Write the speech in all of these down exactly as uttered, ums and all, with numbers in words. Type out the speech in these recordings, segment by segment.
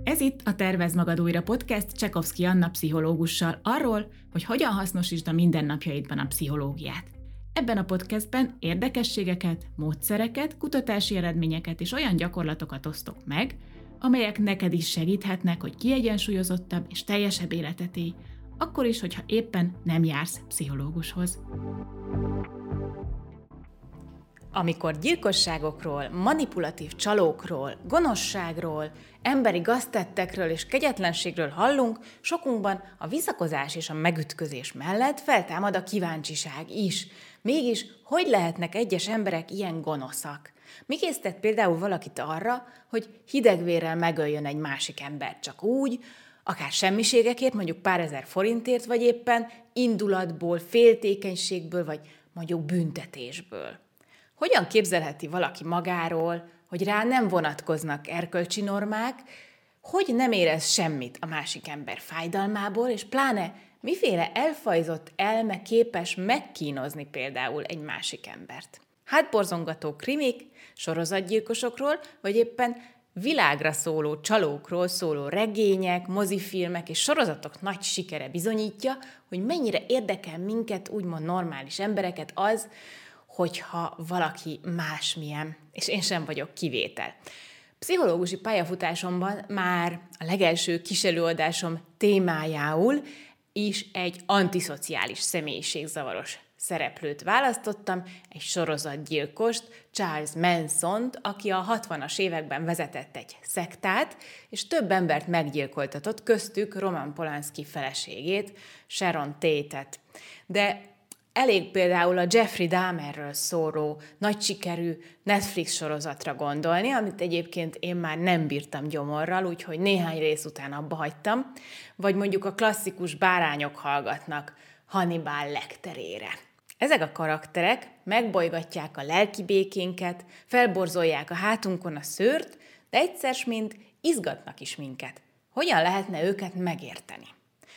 Ez itt a Tervezd magad újra podcast Csekovszky Anna pszichológussal arról, hogy hogyan hasznosítsd a mindennapjaidban a pszichológiát. Ebben a podcastben érdekességeket, módszereket, kutatási eredményeket és olyan gyakorlatokat osztok meg, amelyek neked is segíthetnek, hogy kiegyensúlyozottabb és teljesebb életet élj, akkor is, hogyha éppen nem jársz pszichológushoz. Amikor gyilkosságokról, manipulatív csalókról, gonoszságról, emberi gaztettekről és kegyetlenségről hallunk, sokunkban a visszakozás és a megütközés mellett feltámad a kíváncsiság is. Mégis, hogy lehetnek egyes emberek ilyen gonoszak? Mi késztet például valakit arra, hogy hidegvérrel megöljön egy másik embert csak úgy, akár semmiségekért, mondjuk pár ezer forintért, vagy éppen indulatból, féltékenységből, vagy mondjuk büntetésből? Hogyan képzelheti valaki magáról, hogy rá nem vonatkoznak erkölcsi normák, hogy nem érez semmit a másik ember fájdalmából, és pláne miféle elfajzott elme képes megkínozni például egy másik embert? Hátborzongató krimik, sorozatgyilkosokról, vagy éppen világra szóló csalókról szóló regények, mozifilmek és sorozatok nagy sikere bizonyítja, hogy mennyire érdekel minket, úgymond normális embereket az, hogyha valaki másmilyen, és én sem vagyok kivétel. Pszichológusi pályafutásomban már a legelső kiselőadásom témájául is egy antiszociális személyiségzavaros szereplőt választottam, egy sorozatgyilkost, Charles Mansont, aki a hatvanas években vezetett egy szektát, és több embert meggyilkoltatott, köztük Roman Polanski feleségét, Sharon Tate-et. De elég például a Jeffrey Dahmerről szóló, nagy sikerű Netflix sorozatra gondolni, amit egyébként én már nem bírtam gyomorral, úgyhogy néhány rész után abba hagytam, vagy mondjuk a klasszikus Bárányok hallgatnak Hannibal Lecterére. Ezek a karakterek megbolygatják a lelki békénket, felborzolják a hátunkon a szőrt, de egyszer mint izgatnak is minket. Hogyan lehetne őket megérteni?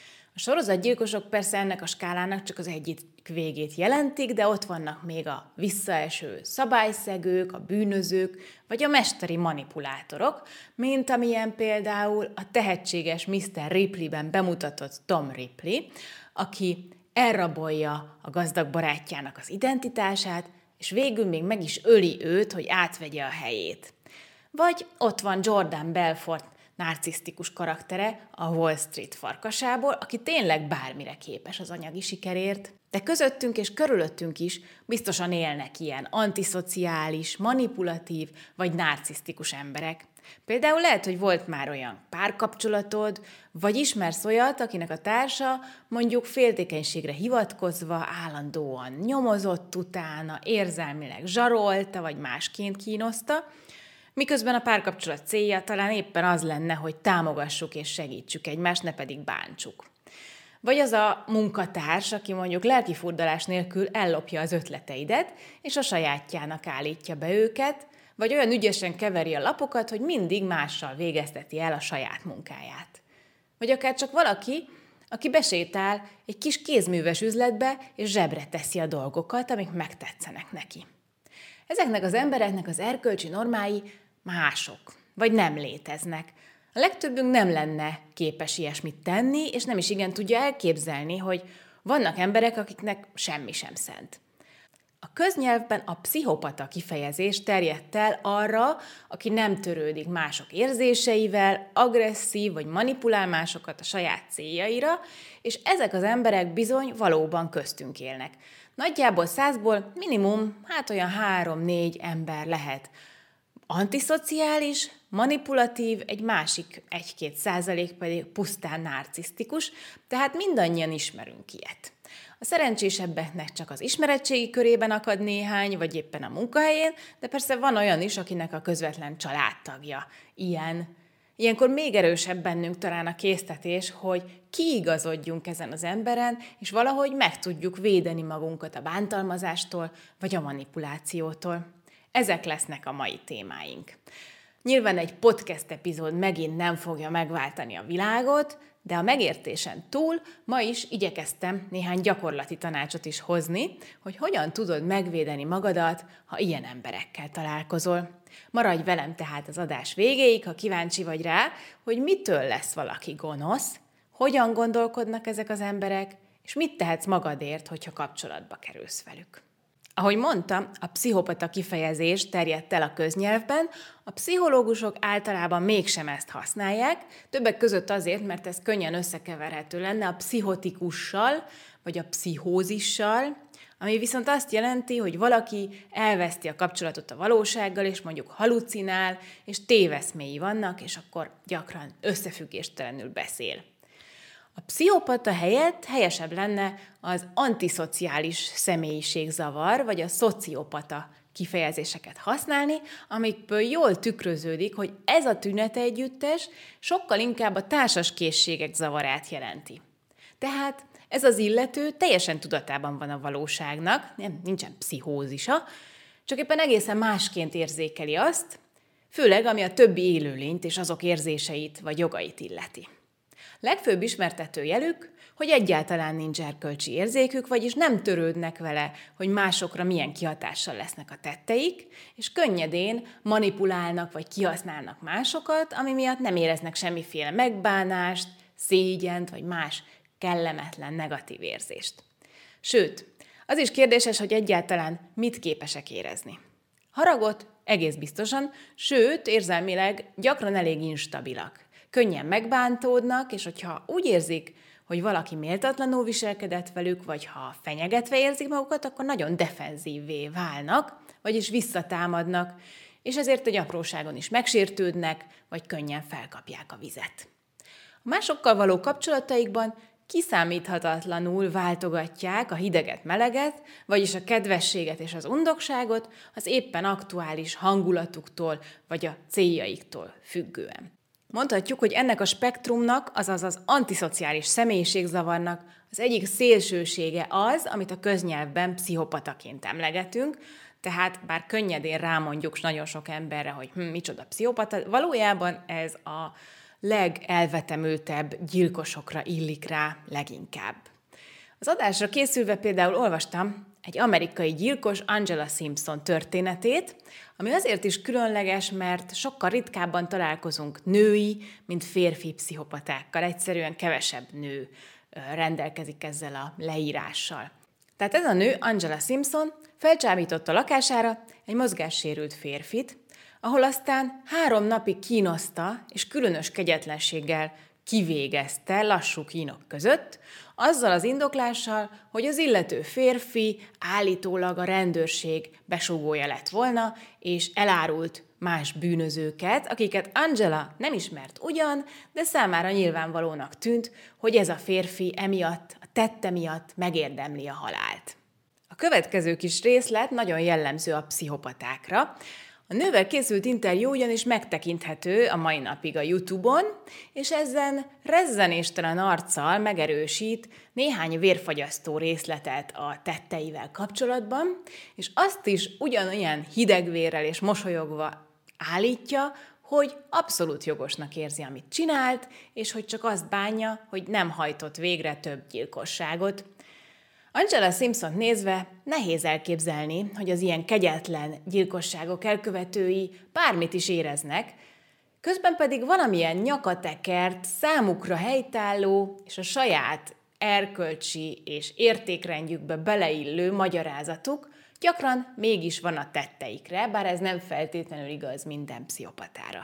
A sorozatgyilkosok persze ennek a skálának csak az egyik végét jelentik, de ott vannak még a visszaeső szabályszegők, a bűnözők, vagy a mesteri manipulátorok, mint amilyen például a tehetséges miszter Ripleyben bemutatott Tom Ripley, aki elrabolja a gazdag barátjának az identitását, és végül még meg is öli őt, hogy átvegye a helyét. Vagy ott van Jordan Belfort narcisztikus karaktere a Wall Street farkasából, aki tényleg bármire képes az anyagi sikerért, de közöttünk és körülöttünk is biztosan élnek ilyen antiszociális, manipulatív vagy narcisztikus emberek. Például lehet, hogy volt már olyan párkapcsolatod, vagy ismersz olyat, akinek a társa mondjuk féltékenységre hivatkozva állandóan nyomozott utána, érzelmileg zsarolta, vagy másként kínoszta, miközben a párkapcsolat célja talán éppen az lenne, hogy támogassuk és segítsük egymást, ne pedig bántsuk. Vagy az a munkatárs, aki mondjuk lelkifurdalás nélkül ellopja az ötleteidet, és a sajátjának állítja be őket, vagy olyan ügyesen keveri a lapokat, hogy mindig mással végezteti el a saját munkáját. Vagy akár csak valaki, aki besétál egy kis kézműves üzletbe, és zsebre teszi a dolgokat, amik megtetszenek neki. Ezeknek az embereknek az erkölcsi normái mások, vagy nem léteznek. A legtöbbünk nem lenne képes ilyesmit tenni, és nem is igen tudja elképzelni, hogy vannak emberek, akiknek semmi sem szent. A köznyelvben a pszichopata kifejezés terjedt el arra, aki nem törődik mások érzéseivel, agresszív vagy manipulál másokat a saját céljaira, és ezek az emberek bizony valóban köztünk élnek. Nagyjából százból minimum, hát olyan három-négy ember lehet antiszociális, manipulatív, egy másik egy-két százalék pedig pusztán narcisztikus, tehát mindannyian ismerünk ilyet. A szerencsésebbeknek csak az ismeretségi körében akad néhány, vagy éppen a munkahelyén, de persze van olyan is, akinek a közvetlen családtagja ilyen. Ilyenkor még erősebb bennünk talán a késztetés, hogy kiigazodjunk ezen az emberen, és valahogy meg tudjuk védeni magunkat a bántalmazástól, vagy a manipulációtól. Ezek lesznek a mai témáink. Nyilván egy podcast epizód megint nem fogja megváltani a világot, de a megértésen túl ma is igyekeztem néhány gyakorlati tanácsot is hozni, hogy hogyan tudod megvédeni magadat, ha ilyen emberekkel találkozol. Maradj velem tehát az adás végéig, ha kíváncsi vagy rá, hogy mitől lesz valaki gonosz, hogyan gondolkodnak ezek az emberek, és mit tehetsz magadért, hogyha kapcsolatba kerülsz velük. Ahogy mondtam, a pszichopata kifejezés terjedt el a köznyelvben, a pszichológusok általában mégsem ezt használják, többek között azért, mert ez könnyen összekeverhető lenne a pszichotikussal, vagy a pszichózissal, ami viszont azt jelenti, hogy valaki elveszti a kapcsolatot a valósággal, és mondjuk halucinál, és téveszméi vannak, és akkor gyakran összefüggéstelenül beszél. A pszichopata helyett helyesebb lenne az antiszociális személyiségzavar, vagy a szociopata kifejezéseket használni, amikből jól tükröződik, hogy ez a tünetegyüttes sokkal inkább a társaskészségek zavarát jelenti. Tehát ez az illető teljesen tudatában van a valóságnak, nem, nincsen pszichózisa, csak éppen egészen másként érzékeli azt, főleg ami a többi élőlényt és azok érzéseit vagy jogait illeti. Legfőbb ismertetőjelük, hogy egyáltalán nincs erkölcsi érzékük, vagyis nem törődnek vele, hogy másokra milyen kihatással lesznek a tetteik, és könnyedén manipulálnak vagy kihasználnak másokat, ami miatt nem éreznek semmiféle megbánást, szégyent vagy más kellemetlen negatív érzést. Sőt, az is kérdéses, hogy egyáltalán mit képesek érezni. Haragot egész biztosan, sőt, érzelmileg gyakran elég instabilak. Könnyen megbántódnak, és hogyha úgy érzik, hogy valaki méltatlanul viselkedett velük, vagy ha fenyegetve érzik magukat, akkor nagyon defenzívvé válnak, vagyis visszatámadnak, és ezért egy apróságon is megsértődnek, vagy könnyen felkapják a vizet. A másokkal való kapcsolataikban kiszámíthatatlanul váltogatják a hideget-meleget, vagyis a kedvességet és az undokságot az éppen aktuális hangulatuktól vagy a céljaiktól függően. Mondhatjuk, hogy ennek a spektrumnak, azaz az antiszociális személyiségzavarnak az egyik szélsősége az, amit a köznyelvben pszichopataként emlegetünk, tehát bár könnyedén rámondjuk nagyon sok emberre, hogy hm, micsoda pszichopata, valójában ez a legelvetemültebb gyilkosokra illik rá leginkább. Az adásra készülve például olvastam egy amerikai gyilkos, Angela Simpson történetét, ami azért is különleges, mert sokkal ritkábban találkozunk női, mint férfi pszichopatákkal. Egyszerűen kevesebb nő rendelkezik ezzel a leírással. Tehát ez a nő, Angela Simpson, felcsábította lakására egy mozgássérült férfit, ahol aztán három napig kínoszta és különös kegyetlenséggel kivégezte lassú kínok között, azzal az indoklással, hogy az illető férfi állítólag a rendőrség besúgója lett volna, és elárult más bűnözőket, akiket Angela nem ismert ugyan, de számára nyilvánvalónak tűnt, hogy ez a férfi emiatt, a tette miatt megérdemli a halált. A következő kis részlet nagyon jellemző a pszichopatákra. A nővel készült interjú ugyanis megtekinthető a mai napig a YouTube-on, és ezen rezzenéstelen arccal megerősít néhány vérfagyasztó részletet a tetteivel kapcsolatban, és azt is ugyanolyan hidegvérrel és mosolyogva állítja, hogy abszolút jogosnak érzi, amit csinált, és hogy csak azt bánja, hogy nem hajtott végre több gyilkosságot. Angela Simpsont nézve nehéz elképzelni, hogy az ilyen kegyetlen gyilkosságok elkövetői bármit is éreznek, közben pedig valamilyen nyakatekert, számukra helytálló és a saját erkölcsi és értékrendjükbe beleillő magyarázatuk gyakran mégis van a tetteikre, bár ez nem feltétlenül igaz minden pszichopatára.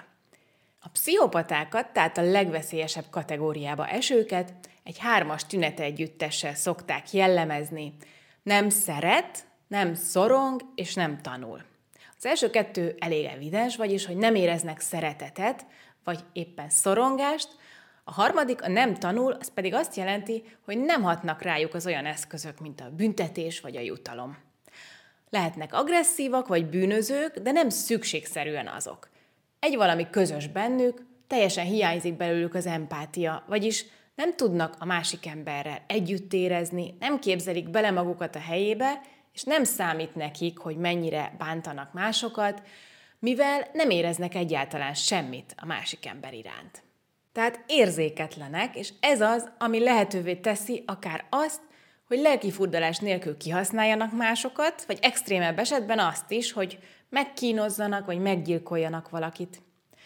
A pszichopatákat, tehát a legveszélyesebb kategóriába esőket egy hármas tünetegyüttessel szokták jellemezni. Nem szeret, nem szorong és nem tanul. Az első kettő elég evidens, vagyis hogy nem éreznek szeretetet, vagy éppen szorongást. A harmadik, a nem tanul, az pedig azt jelenti, hogy nem hatnak rájuk az olyan eszközök, mint a büntetés vagy a jutalom. Lehetnek agresszívak vagy bűnözők, de nem szükségszerűen azok. Egy valami közös bennük, teljesen hiányzik belőlük az empátia, vagyis nem tudnak a másik emberrel együtt érezni, nem képzelik bele magukat a helyébe, és nem számít nekik, hogy mennyire bántanak másokat, mivel nem éreznek egyáltalán semmit a másik ember iránt. Tehát érzéketlenek, és ez az, ami lehetővé teszi akár azt, hogy lelkifurdalás nélkül kihasználjanak másokat, vagy extrémebb esetben azt is, hogy megkínozzanak, vagy meggyilkoljanak valakit.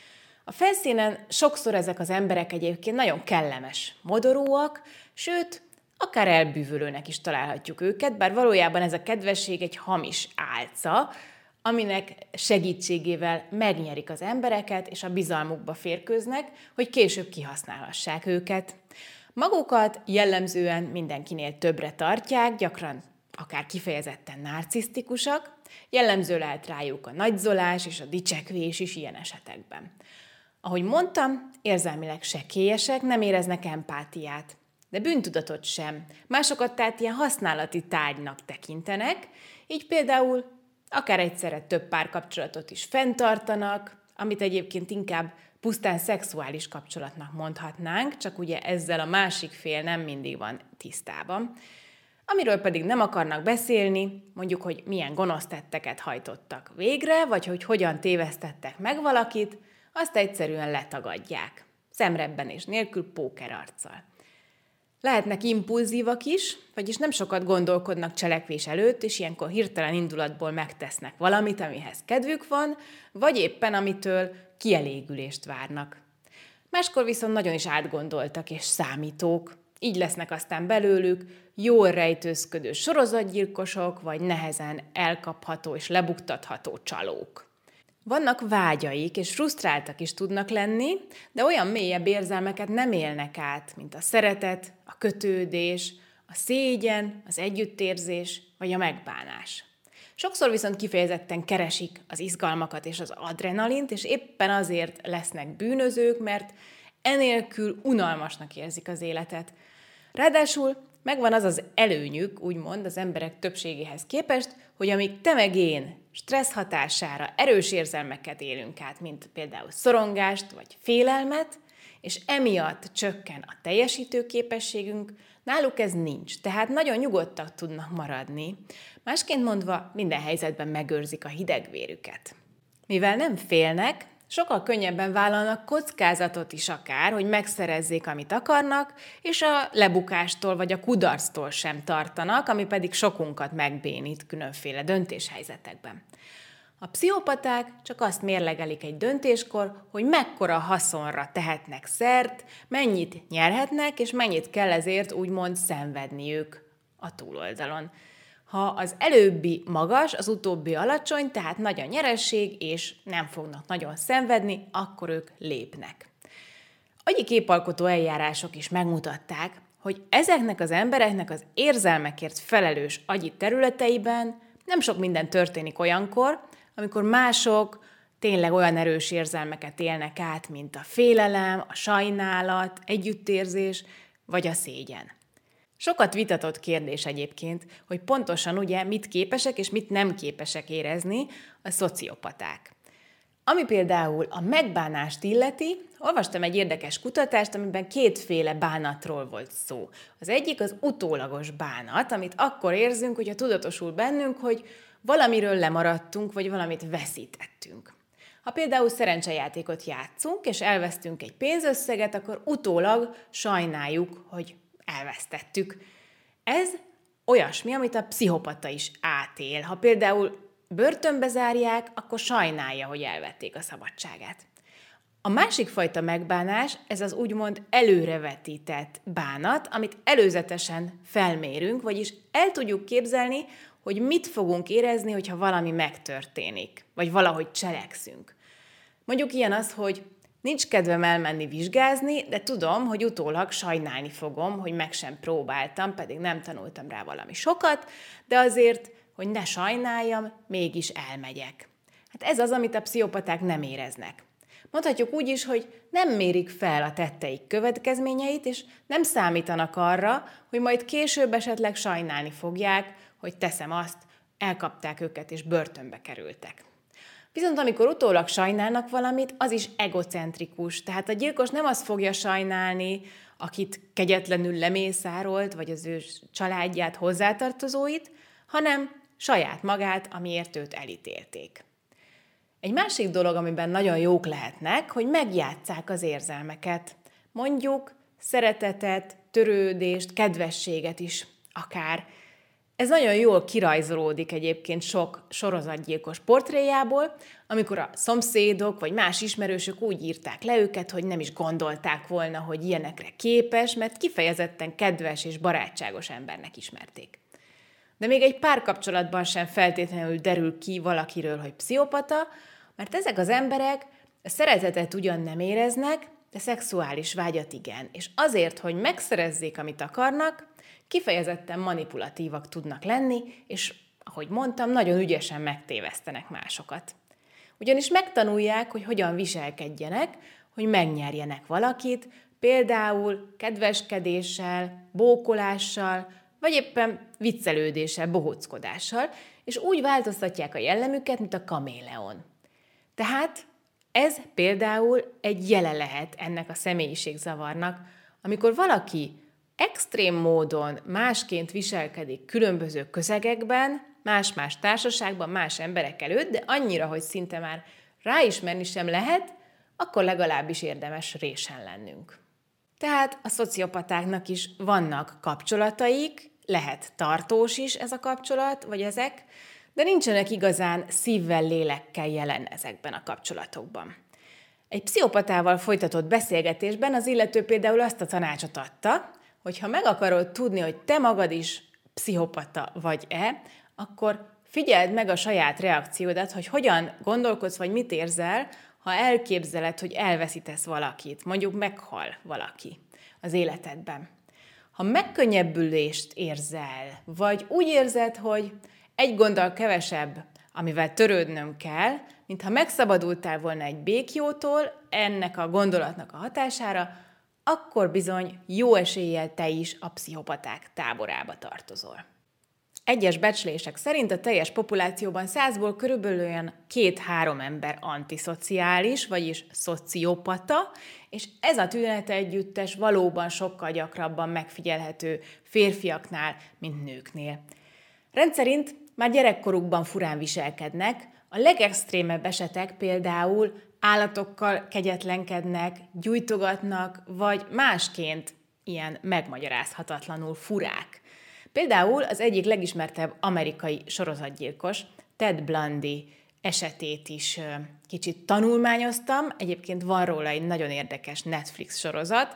A felszínen sokszor ezek az emberek egyébként nagyon kellemes, modorúak, sőt, akár elbűvölőnek is találhatjuk őket, bár valójában ez a kedvesség egy hamis álca, aminek segítségével megnyerik az embereket, és a bizalmukba férkőznek, hogy később kihasználhassák őket. Magukat jellemzően mindenkinél többre tartják, gyakran akár kifejezetten narcisztikusak, jellemző lehet rájuk a nagyzolás és a dicsekvés is ilyen esetekben. Ahogy mondtam, érzelmileg sekélyesek, nem éreznek empátiát, de bűntudatot sem. Másokat tehát ilyen használati tárgynak tekintenek, így például akár egyszerre több párkapcsolatot is fenntartanak, amit egyébként inkább pusztán szexuális kapcsolatnak mondhatnánk, csak ugye ezzel a másik fél nem mindig van tisztában. Amiről pedig nem akarnak beszélni, mondjuk, hogy milyen gonosz tetteket hajtottak végre, vagy hogy hogyan tévesztettek meg valakit, azt egyszerűen letagadják. Szemrebbenés nélkül, pókerarccal. Lehetnek impulzívak is, vagyis nem sokat gondolkodnak cselekvés előtt, és ilyenkor hirtelen indulatból megtesznek valamit, amihez kedvük van, vagy éppen amitől kielégülést várnak. Máskor viszont nagyon is átgondoltak és számítók, így lesznek aztán belőlük jól rejtőzködő sorozatgyilkosok, vagy nehezen elkapható és lebuktatható csalók. Vannak vágyaik, és frusztráltak is tudnak lenni, de olyan mélyebb érzelmeket nem élnek át, mint a szeretet, a kötődés, a szégyen, az együttérzés vagy a megbánás. Sokszor viszont kifejezetten keresik az izgalmakat és az adrenalint, és éppen azért lesznek bűnözők, mert enélkül unalmasnak érzik az életet. Ráadásul megvan az az előnyük, úgymond az emberek többségéhez képest, hogy amíg te meg én stressz hatására erős érzelmeket élünk át, mint például szorongást vagy félelmet, és emiatt csökken a teljesítőképességünk, náluk ez nincs, tehát nagyon nyugodtak tudnak maradni. Másként mondva, minden helyzetben megőrzik a hidegvérüket. Mivel nem félnek, sokkal könnyebben vállalnak kockázatot is akár, hogy megszerezzék, amit akarnak, és a lebukástól vagy a kudarctól sem tartanak, ami pedig sokunkat megbénít különféle döntéshelyzetekben. A pszichopaták csak azt mérlegelik egy döntéskor, hogy mekkora haszonra tehetnek szert, mennyit nyerhetnek, és mennyit kell ezért úgymond szenvedniük a túloldalon. Ha az előbbi magas, az utóbbi alacsony, tehát nagy a nyeresség, és nem fognak nagyon szenvedni, akkor ők lépnek. Agyi képalkotó eljárások is megmutatták, hogy ezeknek az embereknek az érzelmekért felelős agyi területeiben nem sok minden történik olyankor, amikor mások tényleg olyan erős érzelmeket élnek át, mint a félelem, a sajnálat, együttérzés vagy a szégyen. Sokat vitatott kérdés egyébként, hogy pontosan ugye mit képesek és mit nem képesek érezni a szociopaták. Ami például a megbánást illeti, olvastam egy érdekes kutatást, amiben kétféle bánatról volt szó. Az egyik az utólagos bánat, amit akkor érzünk, hogyha tudatosul bennünk, hogy valamiről lemaradtunk, vagy valamit veszítettünk. Ha például szerencsejátékot játszunk, és elvesztünk egy pénzösszeget, akkor utólag sajnáljuk, hogy elvesztettük. Ez olyasmi, amit a pszichopata is átél. Ha például börtönbe zárják, akkor sajnálja, hogy elvették a szabadságát. A másik fajta megbánás, ez az úgymond előrevetített bánat, amit előzetesen felmérünk, vagyis el tudjuk képzelni, hogy mit fogunk érezni, hogyha valami megtörténik, vagy valahogy cselekszünk. Mondjuk ilyen az, hogy nincs kedvem elmenni vizsgázni, de tudom, hogy utólag sajnálni fogom, hogy meg sem próbáltam, pedig nem tanultam rá valami sokat, de azért, hogy ne sajnáljam, mégis elmegyek. Hát ez az, amit a pszichopaták nem éreznek. Mondhatjuk úgy is, hogy nem mérik fel a tetteik következményeit, és nem számítanak arra, hogy majd később esetleg sajnálni fogják, hogy teszem azt, elkapták őket és börtönbe kerültek. Viszont amikor utólag sajnálnak valamit, az is egocentrikus, tehát a gyilkos nem azt fogja sajnálni, akit kegyetlenül lemészárolt, vagy az ő családját, hozzátartozóit, hanem saját magát, amiért őt elítélték. Egy másik dolog, amiben nagyon jók lehetnek, hogy megjátsszák az érzelmeket. mondjuk szeretetet, törődést, kedvességet is akár. Ez nagyon jól kirajzolódik egyébként sok sorozatgyilkos portréjából, amikor a szomszédok vagy más ismerősök úgy írták le őket, hogy nem is gondolták volna, hogy ilyenekre képes, mert kifejezetten kedves és barátságos embernek ismerték. De még egy párkapcsolatban sem feltétlenül derül ki valakiről, hogy pszichopata, mert ezek az emberek a szeretetet ugyan nem éreznek, de szexuális vágyat igen, és azért, hogy megszerezzék, amit akarnak, kifejezetten manipulatívak tudnak lenni, és ahogy mondtam, nagyon ügyesen megtévesztenek másokat. Ugyanis megtanulják, hogy hogyan viselkedjenek, hogy megnyerjenek valakit, például kedveskedéssel, bókolással, vagy éppen viccelődéssel, bohóckodással, és úgy változtatják a jellemüket, mint a kaméleon. Tehát ez például egy jele lehet ennek a személyiségzavarnak, amikor valaki extrém módon másként viselkedik különböző közegekben, más-más társaságban, más emberek előtt, de annyira, hogy szinte már ráismerni sem lehet, akkor legalábbis érdemes résen lennünk. Tehát a szociopatáknak is vannak kapcsolataik, lehet tartós is ez a kapcsolat, vagy ezek, de nincsenek igazán szívvel, lélekkel jelen ezekben a kapcsolatokban. Egy pszichopatával folytatott beszélgetésben az illető például azt a tanácsot adta, hogy ha meg akarod tudni, hogy te magad is pszichopata vagy-e, akkor figyeld meg a saját reakciódat, hogy hogyan gondolkodsz, vagy mit érzel, ha elképzeled, hogy elveszítesz valakit, mondjuk meghal valaki az életedben. Ha megkönnyebbülést érzel, vagy úgy érzed, hogy egy gonddal kevesebb, amivel törődnöm kell, mintha megszabadultál volna egy békjótól ennek a gondolatnak a hatására, akkor bizony jó eséllyel te is a pszichopaták táborába tartozol. Egyes becslések szerint a teljes populációban százból körülbelül olyan két-három ember antiszociális, vagyis szociopata, és ez a tünete együttes valóban sokkal gyakrabban megfigyelhető férfiaknál, mint nőknél. Rendszerint már gyerekkorukban furán viselkednek, a legextrémebb esetek például állatokkal kegyetlenkednek, gyújtogatnak, vagy másként ilyen megmagyarázhatatlanul furák. Például az egyik legismertebb amerikai sorozatgyilkos, Ted Bundy esetét is kicsit tanulmányoztam. Egyébként van róla egy nagyon érdekes Netflix sorozat,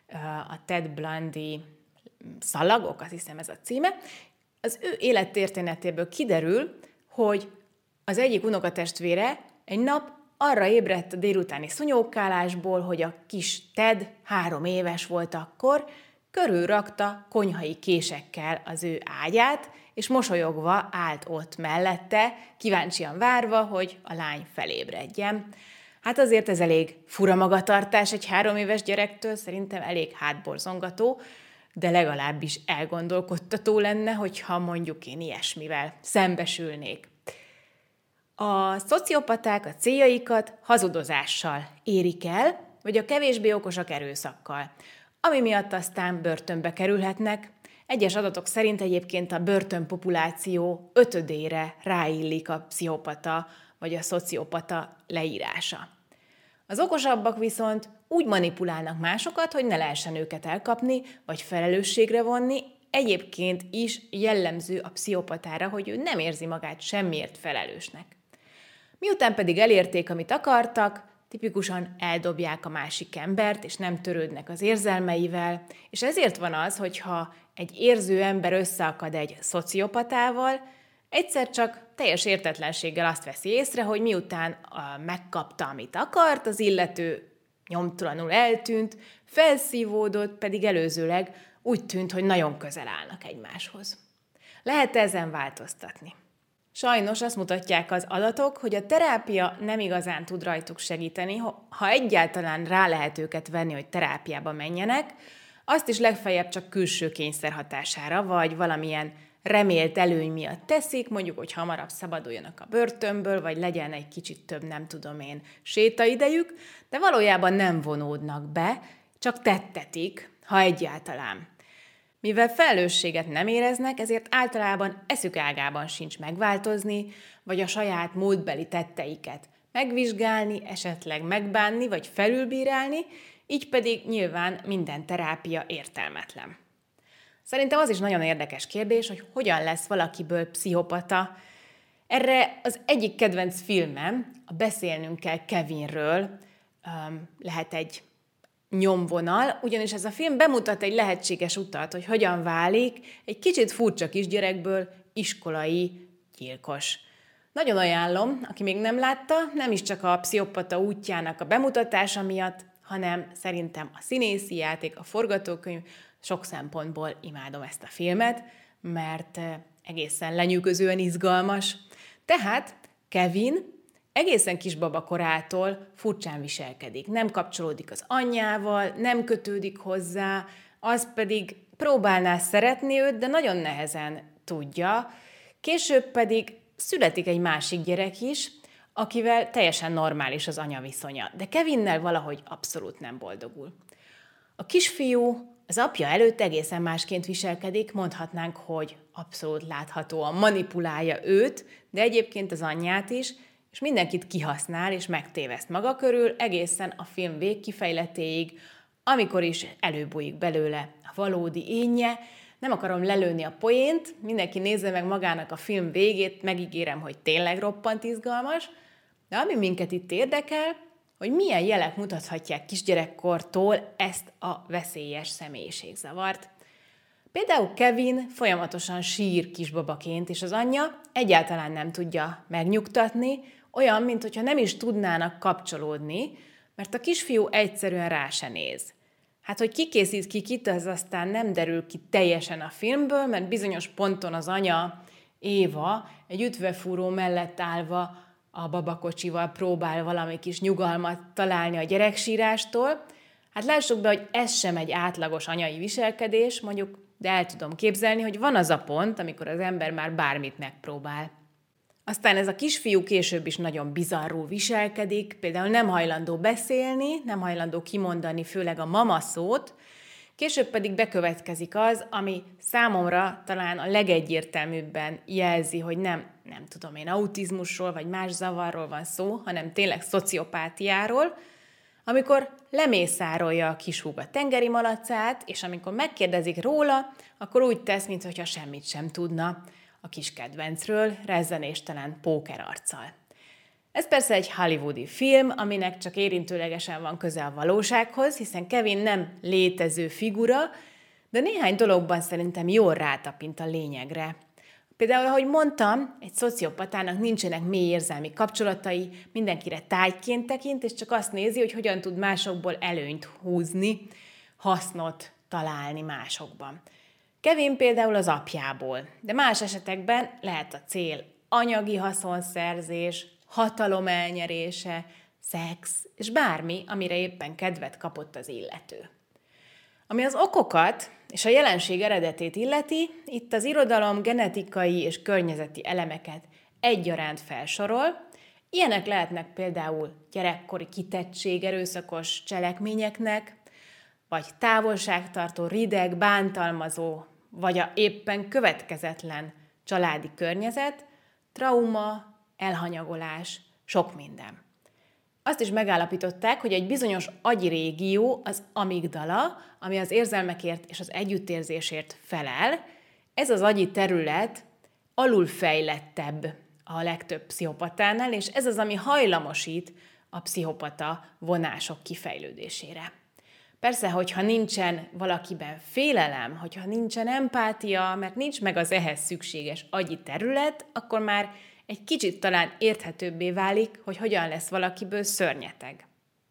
a Ted Bundy szalagok, azt hiszem ez a címe. Az ő élettörténetéből kiderül, hogy az egyik unokatestvére egy nap arra ébredt a délutáni szúnyókálásból, hogy a kis Ted három éves volt akkor, körülrakta konyhai késekkel az ő ágyát, és mosolyogva állt ott mellette, kíváncsian várva, hogy a lány felébredjen. Hát azért ez elég fura magatartás egy három éves gyerektől, szerintem elég hátborzongató, de legalábbis elgondolkodtató lenne, hogyha mondjuk én ilyesmivel szembesülnék. A szociopaták a céljaikat hazudozással érik el, vagy a kevésbé okosak erőszakkal, ami miatt aztán börtönbe kerülhetnek. Egyes adatok szerint egyébként a börtönpopuláció ötödére ráillik a pszichopata vagy a szociopata leírása. Az okosabbak viszont úgy manipulálnak másokat, hogy ne lehessen őket elkapni vagy felelősségre vonni, egyébként is jellemző a pszichopatára, hogy ő nem érzi magát semmiért felelősnek. Miután pedig elérték, amit akartak, tipikusan eldobják a másik embert, és nem törődnek az érzelmeivel, és ezért van az, hogyha egy érző ember összeakad egy szociopatával, egyszer csak teljes értetlenséggel azt veszi észre, hogy miután megkapta, amit akart, az illető nyomtalanul eltűnt, felszívódott, pedig előzőleg úgy tűnt, hogy nagyon közel állnak egymáshoz. Lehet ezen változtatni. Sajnos azt mutatják az adatok, hogy a terápia nem igazán tud rajtuk segíteni, ha egyáltalán rá lehet őket venni, hogy terápiába menjenek, azt is legfeljebb csak külső kényszer hatására, vagy valamilyen remélt előny miatt teszik, mondjuk, hogy hamarabb szabaduljanak a börtönből, vagy legyen egy kicsit több, nem tudom én, sétaidejük, de valójában nem vonódnak be, csak tettetik, ha egyáltalán. Mivel felelősséget nem éreznek, ezért általában eszük ágában sincs megváltozni, vagy a saját múltbeli tetteiket megvizsgálni, esetleg megbánni, vagy felülbírálni, így pedig nyilván minden terápia értelmetlen. Szerintem az is nagyon érdekes kérdés, hogy hogyan lesz valakiből pszichopata. Erre az egyik kedvenc filmem, a Beszélnünk kell Kevinről, lehet egy nyomvonal, ugyanis ez a film bemutat egy lehetséges utat, hogy hogyan válik egy kicsit furcsa kisgyerekből iskolai gyilkos. Nagyon ajánlom, aki még nem látta, nem is csak a pszichopata útjának a bemutatása miatt, hanem szerintem a színészi játék, a forgatókönyv, sok szempontból imádom ezt a filmet, mert egészen lenyűgözően izgalmas. Tehát Kevin egészen kisbaba korától furcsán viselkedik. Nem kapcsolódik az anyjával, nem kötődik hozzá, az pedig próbálná szeretni őt, de nagyon nehezen tudja. Később pedig születik egy másik gyerek is, akivel teljesen normális az anya viszonya, de Kevinnel valahogy abszolút nem boldogul. A kisfiú az apja előtt egészen másként viselkedik, mondhatnánk, hogy abszolút láthatóan manipulálja őt, de egyébként az anyját is, és mindenkit kihasznál és megtéveszt maga körül egészen a film végkifejletéig, amikor is előbújik belőle a valódi énje. Nem akarom lelőni a poént, mindenki nézze meg magának a film végét, megígérem, hogy tényleg roppant izgalmas, de ami minket itt érdekel, hogy milyen jelek mutathatják kisgyerekkortól ezt a veszélyes személyiségzavart. Például Kevin folyamatosan sír kisbabaként, és az anyja egyáltalán nem tudja megnyugtatni, olyan, mintha nem is tudnának kapcsolódni, mert a kisfiú egyszerűen rá se néz. Hát, hogy ki készít ki kit, az aztán nem derül ki teljesen a filmből, mert bizonyos ponton az anya, Éva, egy ütvefúró mellett állva a babakocsival próbál valami kis nyugalmat találni a gyereksírástól. Hát lássuk be, hogy ez sem egy átlagos anyai viselkedés, mondjuk, de el tudom képzelni, hogy van az a pont, amikor az ember már bármit megpróbál. Aztán ez a kisfiú később is nagyon bizarrul viselkedik, például nem hajlandó beszélni, nem hajlandó kimondani főleg a mama szót, később pedig bekövetkezik az, ami számomra talán a legegyértelműbben jelzi, hogy nem, nem tudom én, autizmusról vagy más zavarról van szó, hanem tényleg szociopátiáról, amikor lemészárolja a kishúg a tengeri malacát, és amikor megkérdezik róla, akkor úgy tesz, mintha semmit sem tudna a kis kedvencről, rezzenéstelen pókerarccal. Ez persze egy hollywoodi film, aminek csak érintőlegesen van köze a valósághoz, hiszen Kevin nem létező figura, de néhány dologban szerintem jól rátapint a lényegre. Például, ahogy mondtam, egy szociopatának nincsenek mély érzelmi kapcsolatai, mindenkire tárgyként tekint, és csak azt nézi, hogy hogyan tud másokból előnyt húzni, hasznot találni másokban. Kevin például az apjából, de más esetekben lehet a cél anyagi haszonszerzés, hatalom elnyerése, szex, és bármi, amire éppen kedvet kapott az illető. Ami az okokat és a jelenség eredetét illeti, itt az irodalom genetikai és környezeti elemeket egyaránt felsorol. Ilyenek lehetnek például gyerekkori kitettség erőszakos cselekményeknek, vagy távolságtartó, rideg, bántalmazó, vagy a éppen következetlen családi környezet, trauma, elhanyagolás, sok minden. Azt is megállapították, hogy egy bizonyos agyi régió, az amigdala, ami az érzelmekért és az együttérzésért felel, ez az agyi terület alulfejlettebb a legtöbb pszichopatánál, és ez az, ami hajlamosít a pszichopata vonások kifejlődésére. Persze, hogyha nincsen valakiben félelem, hogyha nincsen empátia, mert nincs meg az ehhez szükséges agyi terület, akkor már egy kicsit talán érthetőbbé válik, hogy hogyan lesz valakiből szörnyeteg.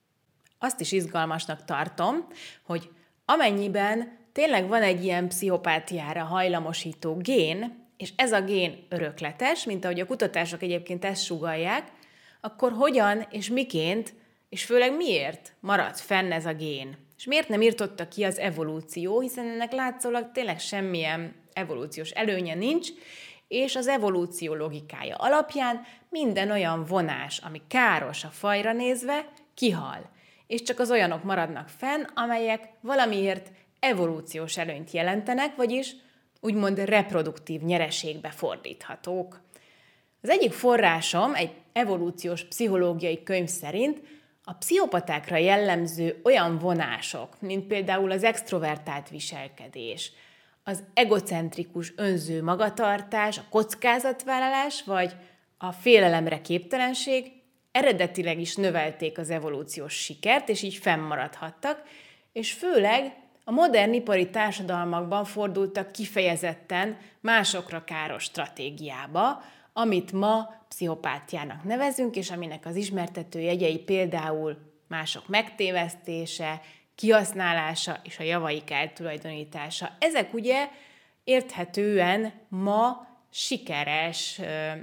Azt is izgalmasnak tartom, hogy amennyiben tényleg van egy ilyen pszichopátiára hajlamosító gén, és ez a gén örökletes, mint ahogy a kutatások egyébként ezt sugallják, akkor hogyan és miként, és főleg miért marad fenn ez a gén? És miért nem írtotta ki az evolúció, hiszen ennek látszólag tényleg semmilyen evolúciós előnye nincs, és az evolúció logikája alapján minden olyan vonás, ami káros a fajra nézve, kihal, és csak az olyanok maradnak fenn, amelyek valamiért evolúciós előnyt jelentenek, vagyis úgymond reproduktív nyereségbe fordíthatók. Az egyik forrásom egy evolúciós pszichológiai könyv szerint A pszichopatákra jellemző olyan vonások, mint például az extrovertált viselkedés, az egocentrikus önző magatartás, a kockázatvállalás vagy a félelemre képtelenség eredetileg is növelték az evolúciós sikert, és így fennmaradhattak, és főleg a modern ipari társadalmakban fordultak kifejezetten másokra káros stratégiába, amit ma pszichopátiának nevezünk, és aminek az ismertető jegyei például mások megtévesztése, kihasználása és a javaik eltulajdonítása. Ezek ugye érthetően ma sikeres,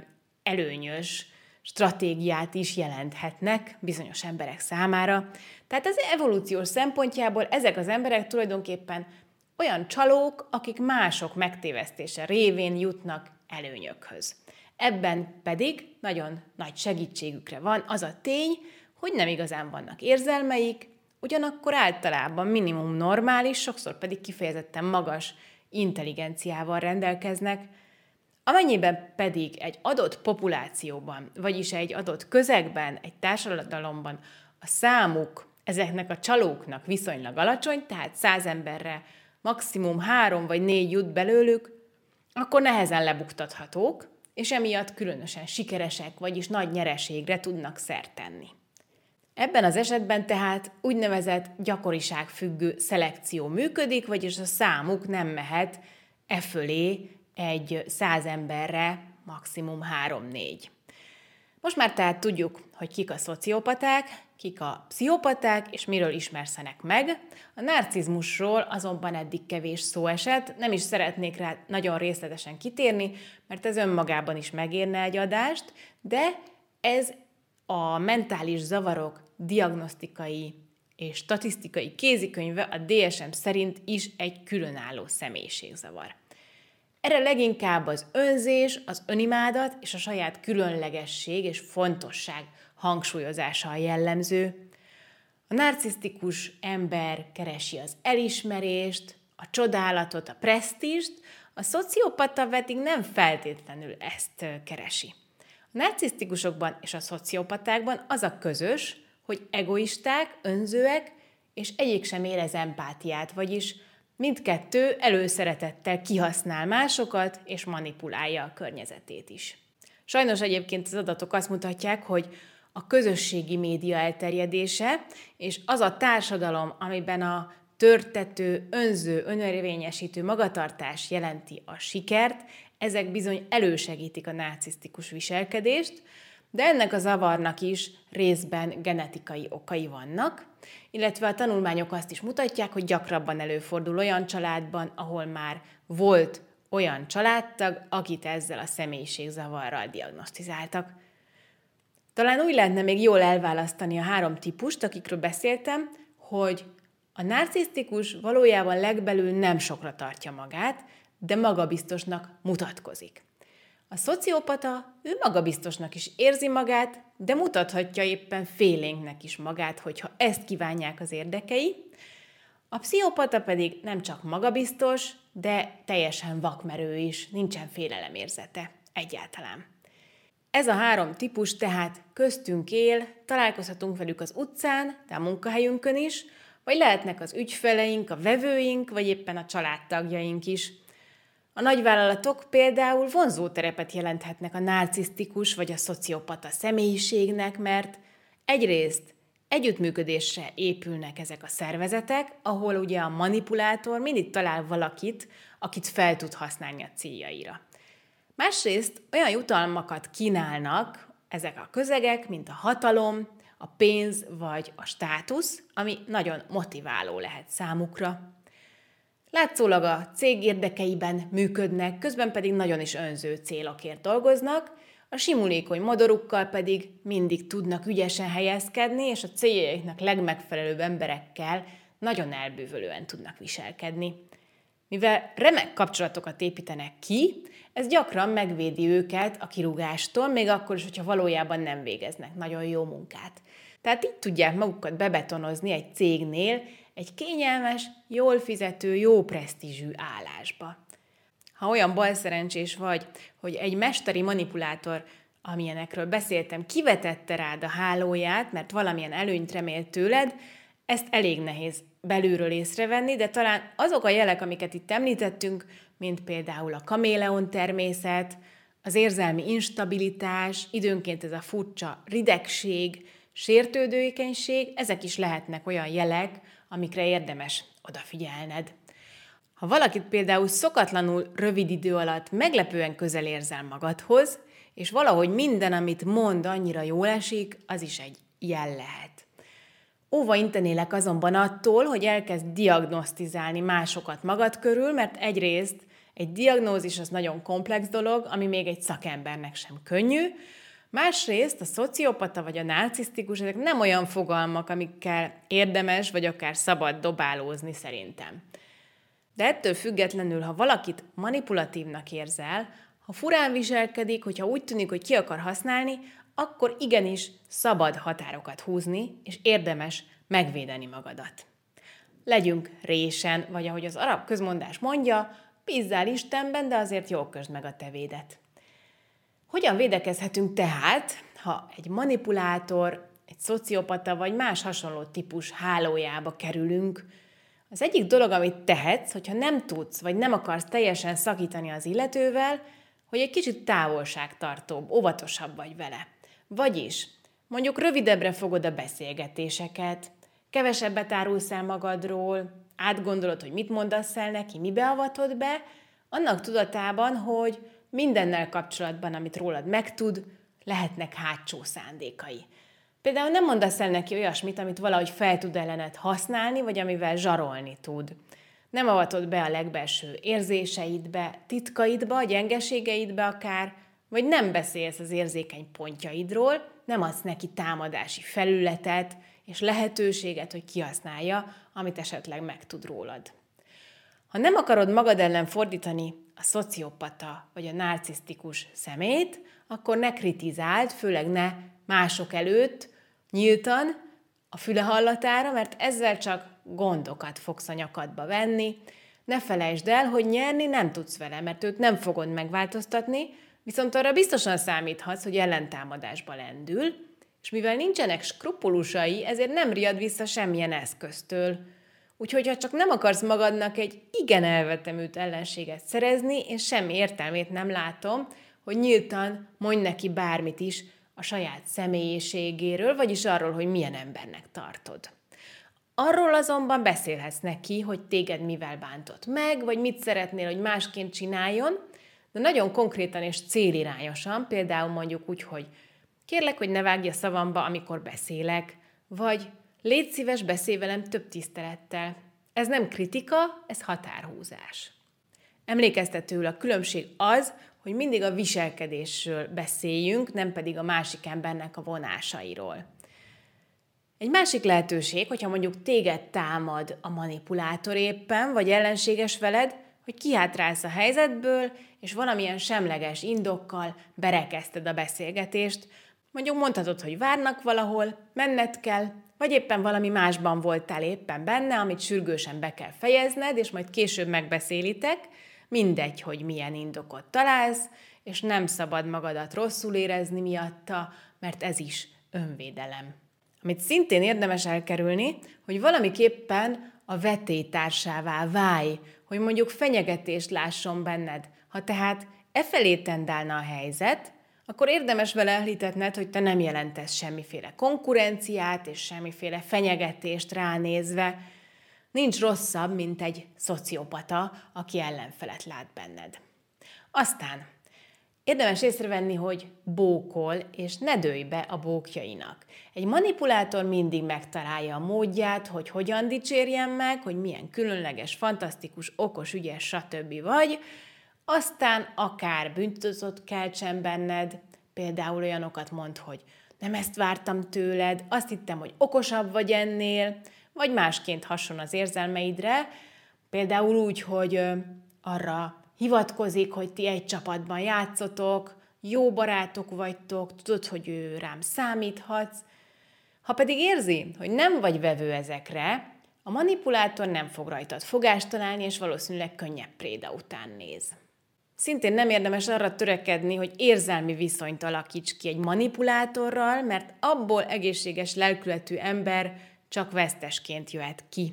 előnyös stratégiát is jelenthetnek bizonyos emberek számára. Tehát az evolúciós szempontjából ezek az emberek tulajdonképpen olyan csalók, akik mások megtévesztése révén jutnak előnyökhöz. Ebben pedig nagyon nagy segítségükre van az a tény, hogy nem igazán vannak érzelmeik, ugyanakkor általában minimum normális, sokszor pedig kifejezetten magas intelligenciával rendelkeznek, amennyiben pedig egy adott populációban, vagyis egy adott közegben, egy társadalomban a számuk ezeknek a csalóknak viszonylag alacsony, tehát száz emberre maximum három vagy négy jut belőlük, akkor nehezen lebuktathatók, és emiatt különösen sikeresek, vagyis nagy nyereségre tudnak szert tenni. Ebben az esetben tehát úgynevezett gyakoriságfüggő szelekció működik, vagyis a számuk nem mehet e fölé egy száz emberre maximum három-négy. Most már tehát tudjuk, hogy kik a szociopaták, kik a pszichopaták, és miről ismerszenek meg. A narcizmusról azonban eddig kevés szó esett, nem is szeretnék rá nagyon részletesen kitérni, mert ez önmagában is megérne egy adást, de ez a mentális zavarok diagnosztikai és statisztikai kézikönyve a dé es em szerint is egy különálló személyiségzavar. Erre leginkább az önzés, az önimádat és a saját különlegesség és fontosság hangsúlyozása a jellemző. A narcisztikus ember keresi az elismerést, a csodálatot, a presztízst, a szociopata pedig nem feltétlenül ezt keresi. A narcisztikusokban és a szociopatákban az a közös, hogy egoisták, önzőek, és egyik sem érez empátiát, vagyis mindkettő előszeretettel kihasznál másokat, és manipulálja a környezetét is. Sajnos egyébként az adatok azt mutatják, hogy a közösségi média elterjedése, és az a társadalom, amiben a törtető, önző, önérvényesítő magatartás jelenti a sikert, ezek bizony elősegítik a narcisztikus viselkedést, de ennek a zavarnak is részben genetikai okai vannak, illetve a tanulmányok azt is mutatják, hogy gyakrabban előfordul olyan családban, ahol már volt olyan családtag, akit ezzel a személyiségzavarral diagnosztizáltak. Talán úgy lehetne még jól elválasztani a három típust, akikről beszéltem, hogy a narcisztikus valójában legbelül nem sokra tartja magát, de magabiztosnak mutatkozik. A szociopata, ő magabiztosnak is érzi magát, de mutathatja éppen félénknek is magát, hogyha ezt kívánják az érdekei. A pszichopata pedig nem csak magabiztos, de teljesen vakmerő is, nincsen félelemérzete egyáltalán. Ez a három típus tehát köztünk él, találkozhatunk velük az utcán, de a munkahelyünkön is, vagy lehetnek az ügyfeleink, a vevőink, vagy éppen a családtagjaink is. A nagyvállalatok például vonzóterepet jelenthetnek a narcisztikus vagy a szociopata személyiségnek, mert egyrészt együttműködésre épülnek ezek a szervezetek, ahol ugye a manipulátor mindig talál valakit, akit fel tud használni a céljaira. Másrészt olyan jutalmakat kínálnak ezek a közegek, mint a hatalom, a pénz vagy a státusz, ami nagyon motiváló lehet számukra. Látszólag a cég érdekeiben működnek, közben pedig nagyon is önző célokért dolgoznak, a simulékony modorukkal pedig mindig tudnak ügyesen helyezkedni, és a céljaiknak legmegfelelőbb emberekkel nagyon elbűvölően tudnak viselkedni. Mivel remek kapcsolatokat építenek ki, ez gyakran megvédi őket a kirúgástól, még akkor is, hogyha valójában nem végeznek nagyon jó munkát. Tehát így tudják magukat bebetonozni egy cégnél, egy kényelmes, jól fizető, jó presztízsű állásba. Ha olyan balszerencsés vagy, hogy egy mesteri manipulátor amilyenekről beszéltem, kivetette rád a hálóját, mert valamilyen előnyt remélt tőled, ezt elég nehéz belülről észrevenni, de talán azok a jelek, amiket itt említettünk, mint például a kaméleon természet, az érzelmi instabilitás, időnként ez a furcsa ridegség, sértődőikenség, ezek is lehetnek olyan jelek, amikre érdemes odafigyelned. Ha valakit például szokatlanul rövid idő alatt meglepően közel érzel magadhoz, és valahogy minden, amit mond, annyira jól esik, az is egy jel lehet. Óva intenélek azonban attól, hogy elkezd diagnosztizálni másokat magad körül, mert egyrészt egy diagnózis az nagyon komplex dolog, ami még egy szakembernek sem könnyű, másrészt a szociopata vagy a narcisztikus, ezek nem olyan fogalmak, amikkel érdemes vagy akár szabad dobálózni szerintem. De ettől függetlenül, ha valakit manipulatívnak érzel, ha furán viselkedik, hogyha úgy tűnik, hogy ki akar használni, akkor igenis szabad határokat húzni, és érdemes megvédeni magadat. Legyünk résen, vagy ahogy az arab közmondás mondja, bízzál Istenben, de azért jól közd meg a tevédet. Hogyan védekezhetünk tehát, ha egy manipulátor, egy szociopata vagy más hasonló típus hálójába kerülünk? Az egyik dolog, amit tehetsz, hogyha nem tudsz, vagy nem akarsz teljesen szakítani az illetővel, hogy egy kicsit távolságtartóbb, óvatosabb vagy vele. Vagyis, mondjuk rövidebbre fogod a beszélgetéseket, kevesebbet árulsz el magadról, átgondolod, hogy mit mondasz el neki, mibe avatod be, annak tudatában, hogy mindennel kapcsolatban, amit rólad megtud, lehetnek hátsó szándékai. Például nem mondasz el neki olyasmit, amit valahogy fel tud ellened használni, vagy amivel zsarolni tud. Nem avatod be a legbelső érzéseidbe, titkaidba, gyengeségeidbe akár, vagy nem beszélsz az érzékeny pontjaidról, nem adsz neki támadási felületet és lehetőséget, hogy kihasználja, amit esetleg megtud rólad. Ha nem akarod magad ellen fordítani a szociopata vagy a narcisztikus szemét, akkor ne kritizáld, főleg ne mások előtt, nyíltan, a füle hallatára, mert ezzel csak gondokat fogsz a nyakadba venni. Ne felejtsd el, hogy nyerni nem tudsz vele, mert őt nem fogod megváltoztatni, viszont arra biztosan számíthatsz, hogy ellentámadásba lendül, és mivel nincsenek skrupulusai, ezért nem riad vissza semmilyen eszköztől. Úgyhogy ha csak nem akarsz magadnak egy igen elvetemült ellenséget szerezni, én semmi értelmét nem látom, hogy nyíltan mondj neki bármit is a saját személyiségéről, vagyis arról, hogy milyen embernek tartod. Arról azonban beszélhetsz neki, hogy téged mivel bántott meg, vagy mit szeretnél, hogy másként csináljon, de nagyon konkrétan és célirányosan, például mondjuk úgy, hogy kérlek, hogy ne vágj a szavamba, amikor beszélek, vagy légy szíves, beszélj velem több tisztelettel. Ez nem kritika, ez határhúzás. Emlékeztetőül a különbség az, hogy mindig a viselkedésről beszéljünk, nem pedig a másik embernek a vonásairól. Egy másik lehetőség, hogyha mondjuk téged támad a manipulátor éppen, vagy ellenséges veled, hogy kihátrálsz a helyzetből, és valamilyen semleges indokkal berekezted a beszélgetést. Mondjuk mondhatod, hogy várnak valahol, menned kell, vagy éppen valami másban voltál éppen benne, amit sürgősen be kell fejezned, és majd később megbeszélitek, mindegy, hogy milyen indokot találsz, és nem szabad magadat rosszul érezni miatta, mert ez is önvédelem. Amit szintén érdemes elkerülni, hogy valamiképpen a vetélytársává válj, hogy mondjuk fenyegetést lásson benned. Ha tehát e felé tendálna a helyzet, akkor érdemes vele elhitetned, hogy te nem jelentesz semmiféle konkurenciát és semmiféle fenyegetést ránézve. Nincs rosszabb, mint egy szociopata, aki ellenfelet lát benned. Aztán érdemes észrevenni, hogy bókol, és ne dőlj be a bókjainak. Egy manipulátor mindig megtalálja a módját, hogy hogyan dicsérjen meg, hogy milyen különleges, fantasztikus, okos, ügyes, stb. Vagy, aztán akár bűntudatot keltsen benned, például olyanokat mond, hogy nem ezt vártam tőled, azt hittem, hogy okosabb vagy ennél, vagy másként hason az érzelmeidre, például úgy, hogy arra hivatkozik, hogy ti egy csapatban játszotok, jó barátok vagytok, tudod, hogy ő rám számíthatsz. Ha pedig érzi, hogy nem vagy vevő ezekre, a manipulátor nem fog rajtad fogást találni, és valószínűleg könnyebb préda után néz. Szintén nem érdemes arra törekedni, hogy érzelmi viszonyt alakíts ki egy manipulátorral, mert abból egészséges lelkületű ember csak vesztesként jöhet ki.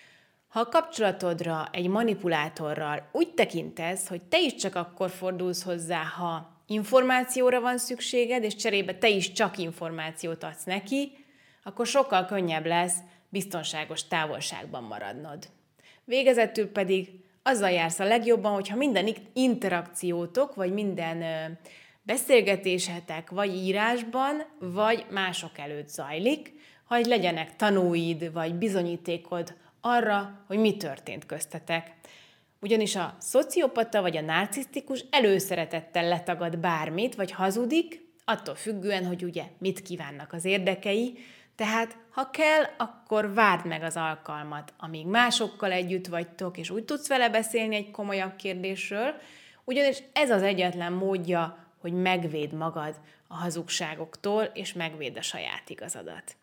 Ha a kapcsolatodra egy manipulátorral úgy tekintesz, hogy te is csak akkor fordulsz hozzá, ha információra van szükséged, és cserébe te is csak információt adsz neki, akkor sokkal könnyebb lesz biztonságos távolságban maradnod. Végezetül pedig azzal jársz a legjobban, hogyha minden interakciótok, vagy minden beszélgetésetek vagy írásban, vagy mások előtt zajlik, hogy legyenek tanúid, vagy bizonyítékod arra, hogy mi történt köztetek. Ugyanis a szociopata vagy a narcisztikus előszeretettel letagad bármit, vagy hazudik, attól függően, hogy ugye mit kívánnak az érdekei, tehát ha kell, akkor várd meg az alkalmat, amíg másokkal együtt vagytok, és úgy tudsz vele beszélni egy komolyabb kérdésről, ugyanis ez az egyetlen módja, hogy megvédd magad a hazugságoktól, és megvédd a saját igazadat.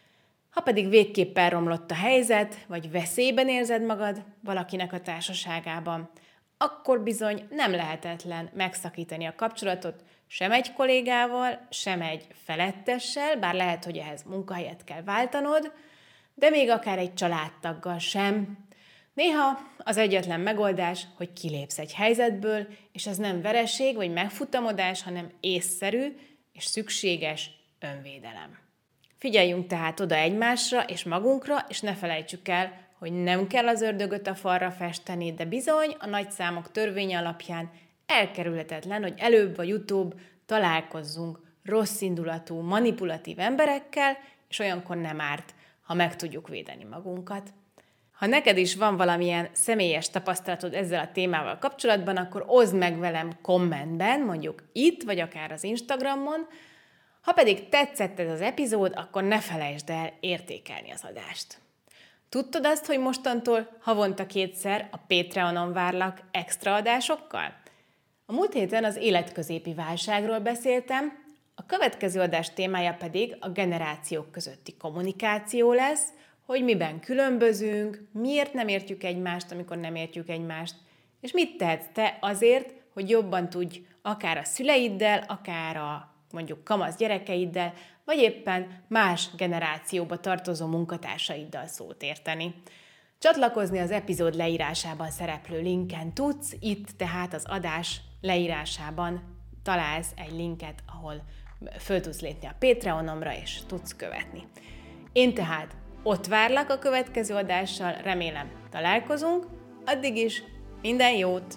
Ha pedig végképp elromlott a helyzet, vagy veszélyben érzed magad valakinek a társaságában, akkor bizony nem lehetetlen megszakítani a kapcsolatot sem egy kollégával, sem egy felettessel, bár lehet, hogy ehhez munkahelyet kell váltanod, de még akár egy családtaggal sem. Néha az egyetlen megoldás, hogy kilépsz egy helyzetből, és ez nem vereség vagy megfutamodás, hanem észszerű és szükséges önvédelem. Figyeljünk tehát oda egymásra és magunkra, és ne felejtsük el, hogy nem kell az ördögöt a falra festeni, de bizony a nagyszámok törvénye alapján elkerülhetetlen, hogy előbb vagy utóbb találkozzunk rosszindulatú, manipulatív emberekkel, és olyankor nem árt, ha meg tudjuk védeni magunkat. Ha neked is van valamilyen személyes tapasztalatod ezzel a témával kapcsolatban, akkor oszd meg velem kommentben, mondjuk itt, vagy akár az Instagramon. Ha pedig tetszett ez az epizód, akkor ne felejtsd el értékelni az adást. Tudtad azt, hogy mostantól havonta kétszer a Patreonon várlak extra adásokkal? A múlt héten az életközépi válságról beszéltem, a következő adás témája pedig a generációk közötti kommunikáció lesz, hogy miben különbözünk, miért nem értjük egymást, amikor nem értjük egymást, és mit tehetsz te azért, hogy jobban tudj akár a szüleiddel, akár a mondjuk kamasz gyerekeiddel, vagy éppen más generációba tartozó munkatársaiddal szót érteni. Csatlakozni az epizód leírásában szereplő linken tudsz, itt tehát az adás leírásában találsz egy linket, ahol föl tudsz lépni a Patreonomra, és tudsz követni. Én tehát ott várlak a következő adással, remélem találkozunk, addig is minden jót!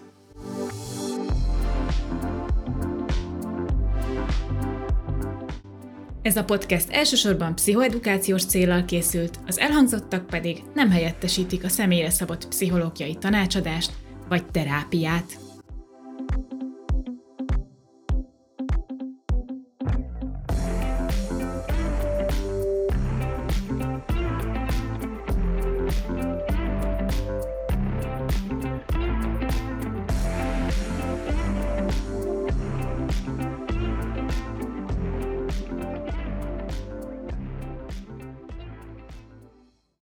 Ez a podcast elsősorban pszichoedukációs céllal készült, az elhangzottak pedig nem helyettesítik a személyre szabott pszichológiai tanácsadást vagy terápiát.